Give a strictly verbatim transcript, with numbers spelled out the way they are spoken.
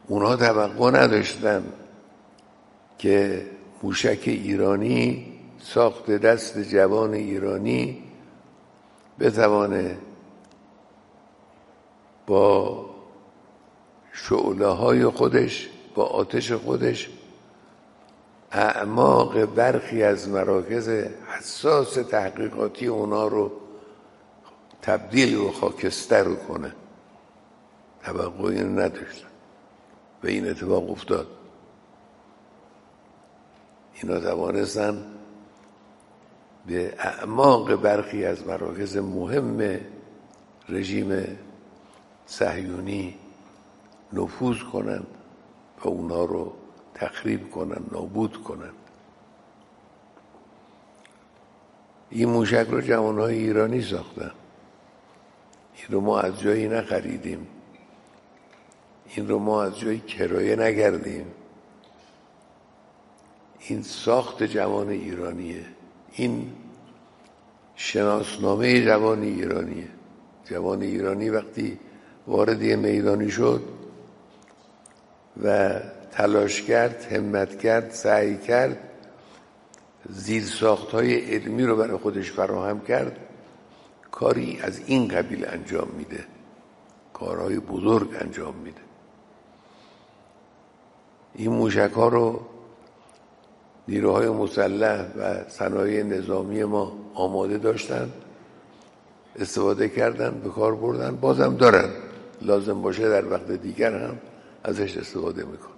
اونها توقع نداشتن که موشک ایرانی ساخت دست جوان ایرانی بتوانه با شعله های خودش، با آتش خودش، اعماق برخی از مراکز حساس تحقیقاتی اونا رو تبدیل و خاکستر رو کنه. توقع اینو نداشتن و این اتفاق افتاد. اینا توانستن به اعماق برخی از مراکز مهم رژیم صهیونی نفوذ کنند و اونا رو تخریب کنند، نابود کنند. این موشک رو جوانهای ایرانی ساختن. این رو ما از جایی نخریدیم، این رو ما از جایی کرایه نگردیم. این ساخت جوان ایرانیه، این شناسنامه جوان ایرانیه. جوان ایرانی وقتی وارد یه میدانی شد و تلاش کرد، همت کرد، سعی کرد، زیرساخت‌های علمی رو برای خودش فراهم کرد، کاری از این قبیل انجام میده، کارهای بزرگ انجام میده. این موشک‌ها رو نیروهای مسلح و صنایع نظامی ما آماده داشتن، استفاده کردن، به کار بردن، بازم دارن، لازم باشه در وقت دیگر هم ازش استفاده میکنن.